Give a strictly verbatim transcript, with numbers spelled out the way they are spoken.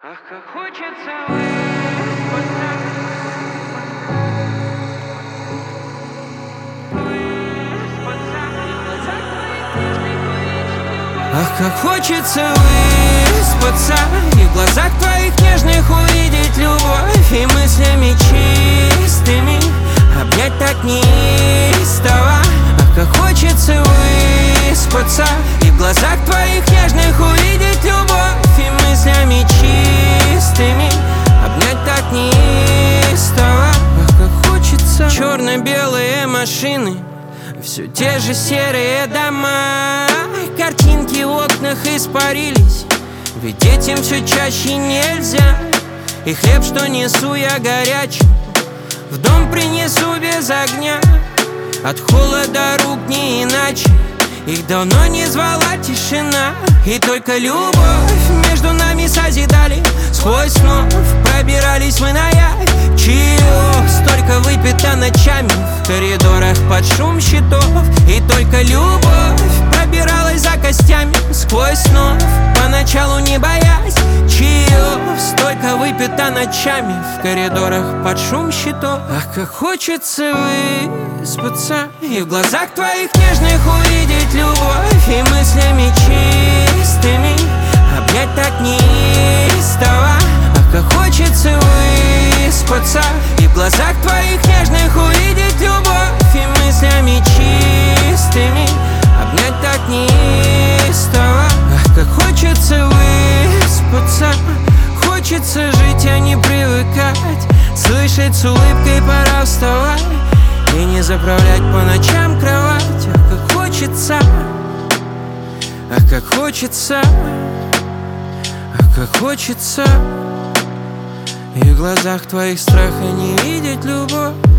Ах, как хочется выспаться, выспаться, и в глазах твоих нежных увидеть любовь. Ах, как хочется выспаться, и в глазах твоих нежных увидеть любовь, и мыслями чистыми обнять так неистово. Ах, как хочется выспаться, и в глазах твоих нежных увидеть любовь, и мыслями чистыми обнять так неистово. Ах, как хочется. Черно-белые машины, все те же серые дома, картинки в окнах испарились, ведь этим все чаще нельзя. И хлеб, что несу я горячим, в дом принесу без огня. От холода рук не иначе, их давно не звала тишина. И только любовь между нами созидали, сквозь снов пробирались мы на явь. Чаев столько выпито ночами в коридорах под шум щитов. И только любовь пробиралась за костями сквозь снов, поначалу не боясь. Чаев столько выпито ночами в коридорах под шум щитов. Ах, как хочется выспаться, и в глазах твоих нежных увидеть любовь, и мыслями чистыми обнять так неистово. Ах, как хочется выспаться, и в глазах твоих нежных увидеть любовь, и мыслями чистыми обнять так неистово. Ах, как хочется выспаться, хочется жить, а не привыкать, слышать с улыбкой пора вставать и не заправлять по ночам кровать. Ах, как хочется, ах, как хочется, ах, как хочется, и в глазах твоих страха не видеть любовь.